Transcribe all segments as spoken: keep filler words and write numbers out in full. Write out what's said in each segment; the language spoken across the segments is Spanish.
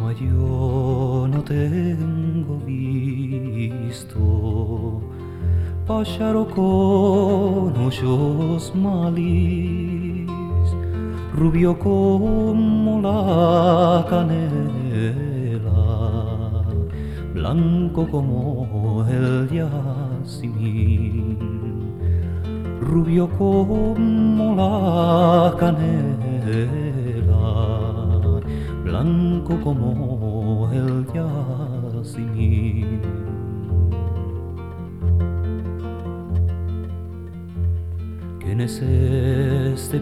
Mas yo no tengo visto pájaro con ojos malis, rubio como la canela, blanco como el jazmín, rubio como la canela, blanco como el jazmín. ¿Quién es este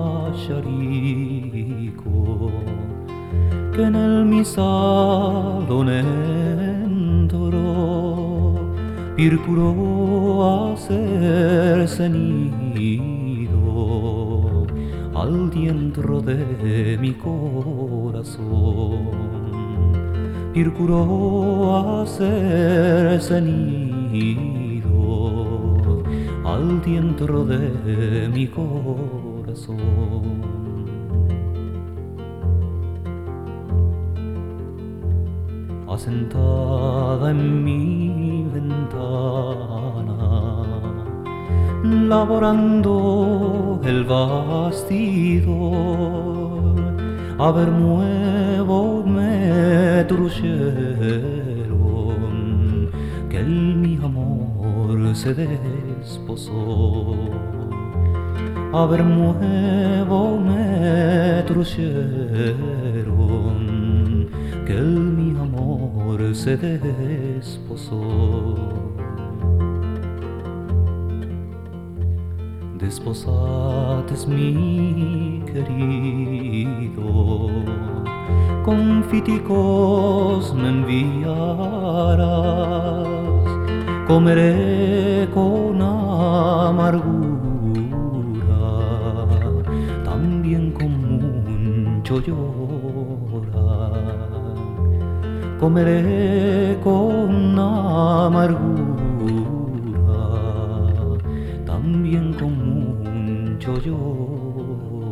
pacharico que en el misal entró, procuró hacerse nido al dientro de mi corazón, procuró hacerse nido al dientro de mi corazón. Asentada en mi ventana, laborando el bastidor, a ver nuevo me truyeron que el mi amor se desposó. A ver nuevo me truyeron que el mi amor se desposó. Desposates mi querido, con fiticos me enviarás, comeré con amargura, también con mucho llorar, comeré con amargura, también con mucho llorar.